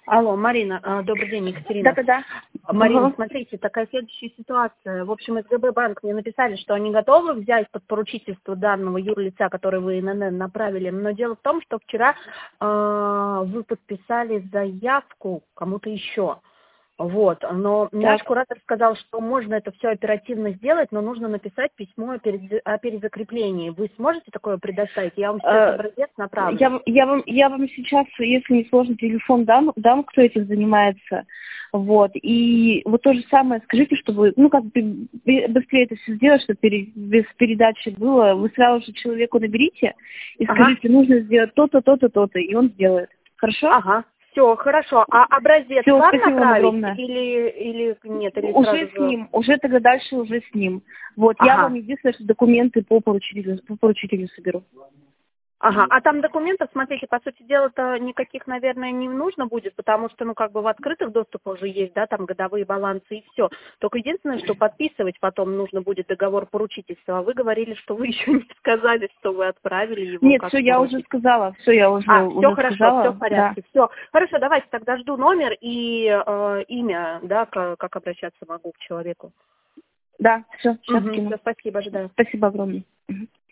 Алло, Марина, добрый день, Екатерина. Да-да-да. Марина, смотрите, такая следующая ситуация. В общем, СГБ банк мне написали, что они готовы взять под поручительство данного юрлица, который вы ИНН направили. Но дело в том, что вчера вы подписали заявку кому-то еще. Вот, но наш куратор сказал, что можно это все оперативно сделать, но нужно написать письмо о перезакреплении. Вы сможете такое предоставить? Я вам сейчас образец направлю. Я вам сейчас, если не сложно, телефон дам, кто этим занимается. Вот. И вот то же самое скажите, чтобы, быстрее это все сделать, чтобы без передачи было. Вы сразу же человеку наберите и скажите, нужно сделать то-то, то-то, то-то, и он сделает. Хорошо? Ага. Все, хорошо. А образец Всё, вам спасибо направить огромное. или нет? Или Уже сразу с ним, уже тогда дальше уже с ним. Вот, я вам единственное, что документы по поручителю соберу. Ага, а там документов, смотрите, по сути дела-то никаких, наверное, не нужно будет, потому что, в открытых доступах уже есть, да, там годовые балансы и все. Только единственное, что подписывать потом нужно будет договор поручительства. А вы говорили, что вы еще не сказали, что вы отправили его. Нет, все, я уже сказала, все Все хорошо, сказала. все в порядке, Да. все. Хорошо, давайте тогда жду номер и имя, да, как обращаться могу к человеку. Да, все, сейчас Угу, кину. все, спасибо, ожидаю. Спасибо огромное.